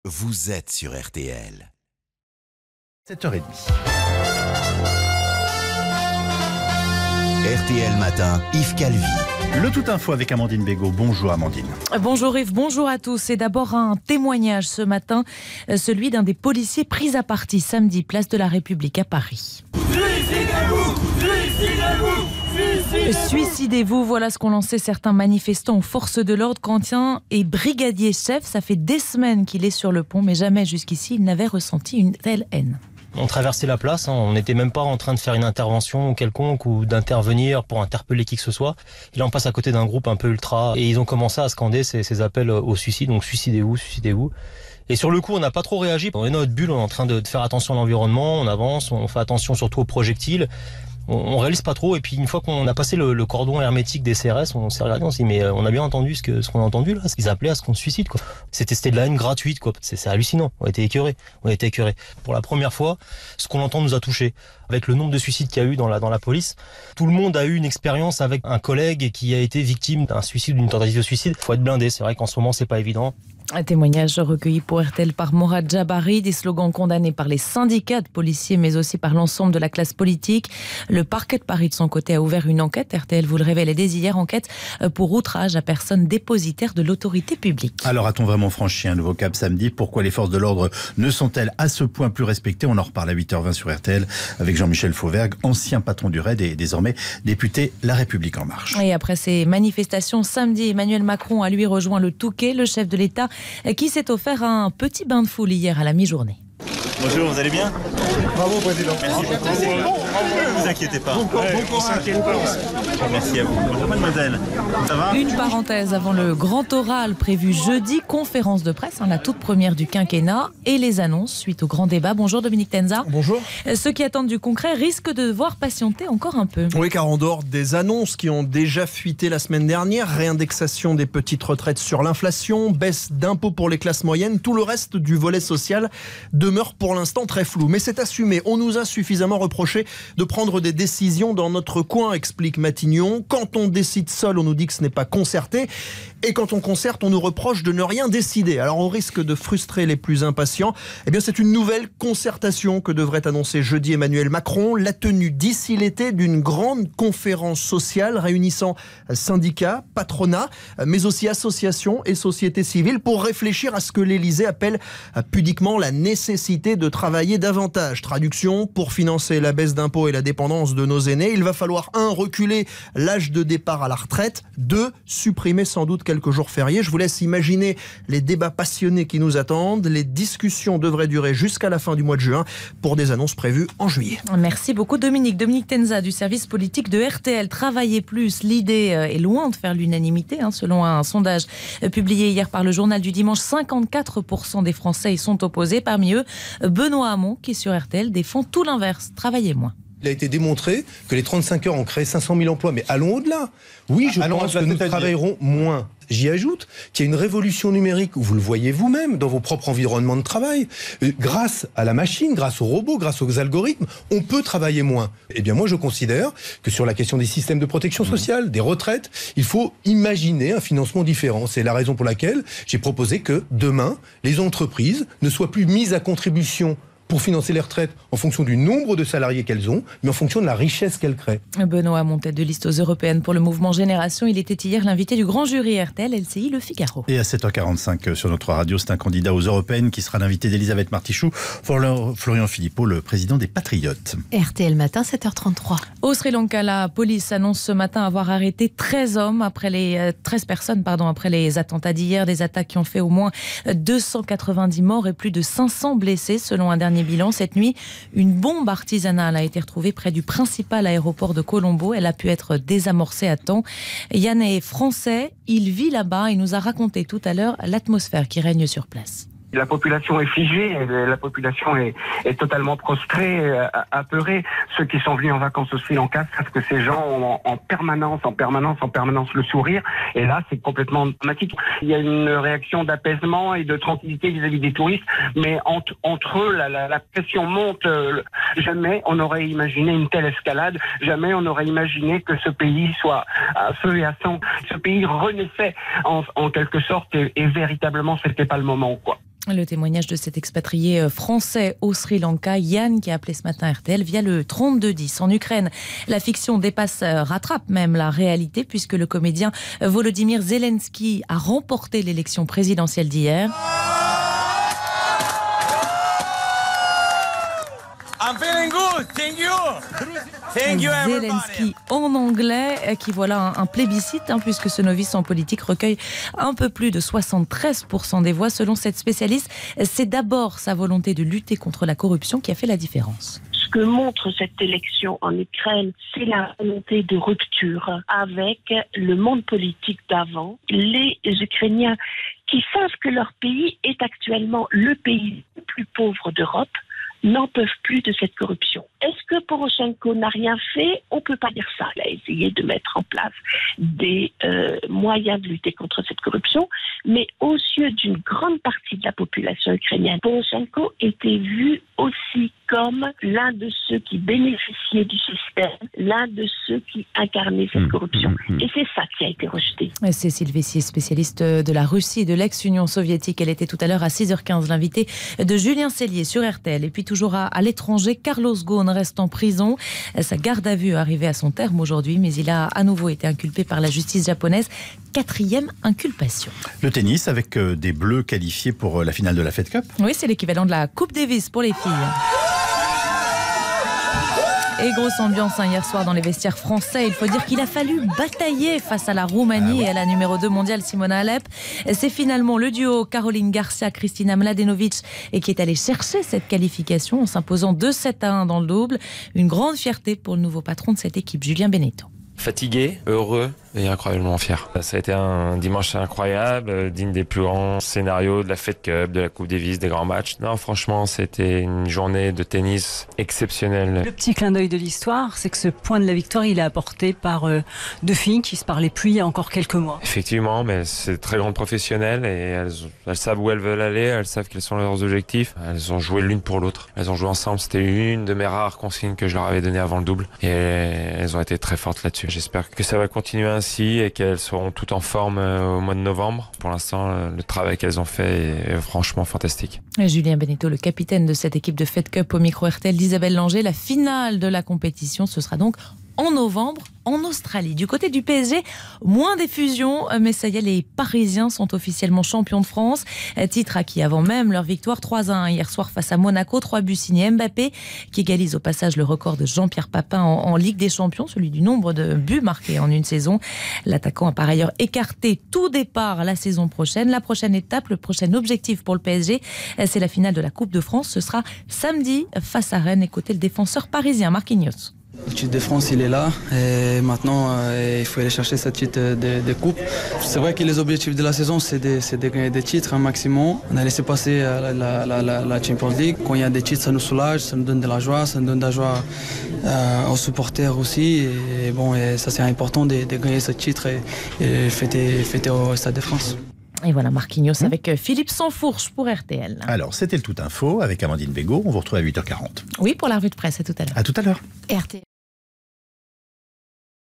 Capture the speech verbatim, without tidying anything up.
vous êtes sur R T L. sept heures trente. R T L Matin, Yves Calvi. Le Tout Info avec Amandine Bégaud. Bonjour Amandine. Bonjour Yves, bonjour à tous. C'est d'abord un témoignage ce matin, celui d'un des policiers pris à partie samedi, place de la République à Paris. Suicidez-vous, suicidez-vous, suicidez-vous. Suicidez-vous, voilà ce qu'ont lancé certains manifestants aux forces de l'ordre. Quentin est brigadier chef, ça fait des semaines qu'il est sur le pont, mais jamais jusqu'ici il n'avait ressenti une telle haine. On traversait la place, hein. On n'était même pas en train de faire une intervention quelconque ou d'intervenir pour interpeller qui que ce soit. Et là, on passe à côté d'un groupe un peu ultra et ils ont commencé à scander ces, ces appels au suicide, donc suicidez-vous, suicidez-vous. Et sur le coup, on n'a pas trop réagi. On est dans notre bulle, on est en train de faire attention à l'environnement, on avance, on fait attention surtout aux projectiles. On, on réalise pas trop, et puis une fois qu'on a passé le, le cordon hermétique des C R S, on s'est regardé, on s'est dit mais on a bien entendu ce que ce qu'on a entendu là, ils appelaient à ce qu'on se suicide quoi. C'était c'était de la haine gratuite quoi. C'est, c'est hallucinant. On a été écœurés, on a été écœurés. Pour la première fois, ce qu'on entend nous a touchés. Avec le nombre de suicides qu'il y a eu dans la dans la police, tout le monde a eu une expérience avec un collègue qui a été victime d'un suicide ou d'une tentative de suicide. Faut être blindé. C'est vrai qu'en ce moment c'est pas évident. Un témoignage recueilli pour R T L par Morad Jabari, des slogans condamnés par les syndicats de policiers mais aussi par l'ensemble de la classe politique. Le parquet de Paris de son côté a ouvert une enquête, R T L vous le révélait dès hier, enquête pour outrage à personne dépositaire de l'autorité publique. Alors a-t-on vraiment franchi un nouveau cap samedi? Pourquoi les forces de l'ordre ne sont-elles à ce point plus respectées? On en reparle à huit heures vingt sur R T L avec Jean-Michel Fauvergue, ancien patron du R A I D et désormais député La République En Marche. Et après ces manifestations samedi, Emmanuel Macron a lui rejoint le Touquet, le chef de l'État qui s'est offert un petit bain de foule hier à la mi-journée. Bonjour, vous allez bien? Bravo, Président. Merci beaucoup. Ne vous inquiétez pas. Bon, ouais, bon courage. Merci à vous. Bonjour, mademoiselle. Ça va? Une parenthèse avant le grand oral prévu jeudi, conférence de presse, hein, la toute première du quinquennat, et les annonces suite au grand débat. Bonjour Dominique Tenza. Bonjour. Ceux qui attendent du concret risquent de devoir patienter encore un peu. Oui, car en dehors des annonces qui ont déjà fuité la semaine dernière, réindexation des petites retraites sur l'inflation, baisse d'impôts pour les classes moyennes, tout le reste du volet social demeure pour l'instant très flou. Mais c'est assumé. On nous a suffisamment reproché de prendre des décisions dans notre coin, explique Matignon. Quand on décide seul, on nous dit que ce n'est pas concerté. Et quand on concerte, on nous reproche de ne rien décider. Alors on risque de frustrer les plus impatients. Eh bien, c'est une nouvelle concertation que devrait annoncer jeudi Emmanuel Macron. La tenue d'ici l'été d'une grande conférence sociale réunissant syndicats, patronats, mais aussi associations et sociétés civiles pour réfléchir à ce que l'Élysée appelle pudiquement la nécessité de travailler davantage. Traduction, pour financer la baisse d'impôts et la dépendance de nos aînés, il va falloir un, reculer l'âge de départ à la retraite, deux, supprimer sans doute quelques jours fériés. Je vous laisse imaginer les débats passionnés qui nous attendent. Les discussions devraient durer jusqu'à la fin du mois de juin pour des annonces prévues en juillet. Merci beaucoup Dominique. Dominique Tenza du service politique de R T L. Travailler plus, l'idée est loin de faire l'unanimité, hein, selon un sondage publié hier par le journal du dimanche. cinquante-quatre pour cent des Français y sont opposés. Parmi eux, Benoît Hamon, qui sur R T L défend tout l'inverse, travailler moins. Il a été démontré que les trente-cinq heures ont créé cinq cent mille emplois, mais allons au-delà. Oui, je allons pense que nous travaillerons moins. J'y ajoute qu'il y a une révolution numérique, vous le voyez vous-même dans vos propres environnements de travail. Grâce à la machine, grâce aux robots, grâce aux algorithmes, on peut travailler moins. Eh bien moi je considère que sur la question des systèmes de protection sociale, des retraites, il faut imaginer un financement différent. C'est la raison pour laquelle j'ai proposé que demain, les entreprises ne soient plus mises à contribution pour financer les retraites en fonction du nombre de salariés qu'elles ont, mais en fonction de la richesse qu'elles créent. Benoît Hamon, tête de liste aux européennes pour le mouvement Génération. Il était hier l'invité du grand jury R T L, L C I, Le Figaro. Et à sept heures quarante-cinq sur notre radio, c'est un candidat aux européennes qui sera l'invité d'Elisabeth Martichoux, Florian Philippot, le président des Patriotes. R T L matin, sept heures trente-trois. Au Sri Lanka, la police annonce ce matin avoir arrêté treize hommes, après les, euh, treize personnes pardon, après les attentats d'hier, des attaques qui ont fait au moins deux cent quatre-vingt-dix morts et plus de cinq cents blessés, selon un dernier bilan. Cette nuit, une bombe artisanale a été retrouvée près du principal aéroport de Colombo. Elle a pu être désamorcée à temps. Yann est français, il vit là-bas et nous a raconté tout à l'heure l'atmosphère qui règne sur place. La population est figée, la population est, est totalement prostrée, apeurée. Ceux qui sont venus en vacances au Sri Lanka savent que ces gens ont en, en permanence, en permanence, en permanence le sourire. Et là, c'est complètement dramatique. Il y a une réaction d'apaisement et de tranquillité vis-à-vis des touristes, mais entre, entre eux, la, la, la pression monte. Jamais on n'aurait imaginé une telle escalade. Jamais on n'aurait imaginé que ce pays soit à feu et à sang. Ce pays renaissait en, en quelque sorte et, et véritablement, c'était pas le moment, quoi. Le témoignage de cet expatrié français au Sri Lanka, Yann, qui a appelé ce matin R T L via le trente-deux dix. En Ukraine, la fiction dépasse, rattrape même la réalité, puisque le comédien Volodymyr Zelensky a remporté l'élection présidentielle d'hier. I'm feeling good, thank you. Thank you everybody. Zelensky en anglais, qui voilà un, un plébiscite, hein, puisque ce novice en politique recueille un peu plus de soixante-treize pour cent des voix. Selon cette spécialiste, c'est d'abord sa volonté de lutter contre la corruption qui a fait la différence. Ce que montre cette élection en Ukraine, c'est la volonté de rupture avec le monde politique d'avant. Les Ukrainiens qui savent que leur pays est actuellement le pays le plus pauvre d'Europe n'en peuvent plus de cette corruption. Est-ce que Poroshenko n'a rien fait? On ne peut pas dire ça. Il a essayé de mettre en place des euh, moyens de lutter contre cette corruption, mais aux yeux d'une grande partie de la population ukrainienne, Poroshenko était vu aussi comme l'un de ceux qui bénéficiaient du système, l'un de ceux qui incarnaient cette corruption. Et c'est ça qui a été rejeté. Cécile Vessier, spécialiste de la Russie et de l'ex-Union soviétique. Elle était tout à l'heure à six heures quinze, l'invité de Julien Cellier sur R T L. Et puis toujours à, à l'étranger, Carlos Ghosn reste en prison. Sa garde à vue est arrivée à son terme aujourd'hui, mais il a à nouveau été inculpé par la justice japonaise. Quatrième inculpation. Le tennis avec des Bleus qualifiés pour la finale de la Fed Cup. Oui, c'est l'équivalent de la Coupe Davis pour les filles. Et grosse ambiance hein, hier soir dans les vestiaires français. Il faut dire qu'il a fallu batailler face à la Roumanie ah ouais. et à la numéro deux mondiale Simona Halep. C'est finalement le duo Caroline Garcia-Kristina Mladenovic et qui est allé chercher cette qualification en s'imposant deux sept à un dans le double. Une grande fierté pour le nouveau patron de cette équipe, Julien Beneteau. Fatigué, heureux et incroyablement fier. Ça a été un dimanche incroyable, digne des plus grands scénarios de la Fed Cup, de la Coupe Davis, des grands matchs. Non, franchement, c'était une journée de tennis exceptionnelle. Le petit clin d'œil de l'histoire, c'est que ce point de la victoire, il est apporté par euh, deux filles qui se parlaient plus il y a encore quelques mois. Effectivement, mais c'est très grandes professionnelles et elles, elles savent où elles veulent aller, elles savent quels sont leurs objectifs. Elles ont joué l'une pour l'autre. Elles ont joué ensemble. C'était une de mes rares consignes que je leur avais données avant le double et elles ont été très fortes là-dessus. J'espère que ça va continuer ainsi et qu'elles seront toutes en forme au mois de novembre. Pour l'instant, le travail qu'elles ont fait est franchement fantastique. Julien Beneteau, le capitaine de cette équipe de Fed Cup au micro R T L d'Isabelle Langer. La finale de la compétition, ce sera donc en novembre en Australie. Du côté du P S G, moins d'effusion, mais ça y est, les Parisiens sont officiellement champions de France. Titre acquis avant même leur victoire trois à un hier soir face à Monaco. Trois buts signés Mbappé, qui égalise au passage le record de Jean-Pierre Papin en, en Ligue des Champions, celui du nombre de buts marqués en une saison. L'attaquant a par ailleurs écarté tout départ la saison prochaine. La prochaine étape, le prochain objectif pour le P S G, c'est la finale de la Coupe de France. Ce sera samedi face à Rennes. Écoutez le défenseur parisien Marquinhos. Le titre de France, il est là et maintenant euh, il faut aller chercher ce titre de, de coupe. C'est vrai que les objectifs de la saison, c'est de, c'est de gagner des titres un maximum. On a laissé passer la, la, la, la Champions League. Quand il y a des titres, ça nous soulage, ça nous donne de la joie, ça nous donne de la joie euh, aux supporters aussi. Et bon, et ça c'est important de, de gagner ce titre et, et fêter, fêter au Stade de France. Et voilà Marquinhos mmh. avec Philippe Sansfourche pour R T L. Alors, c'était le Tout Info avec Amandine Bégaud. On vous retrouve à huit heures quarante. Oui, pour la revue de presse, à tout à l'heure. À tout à l'heure. R T L.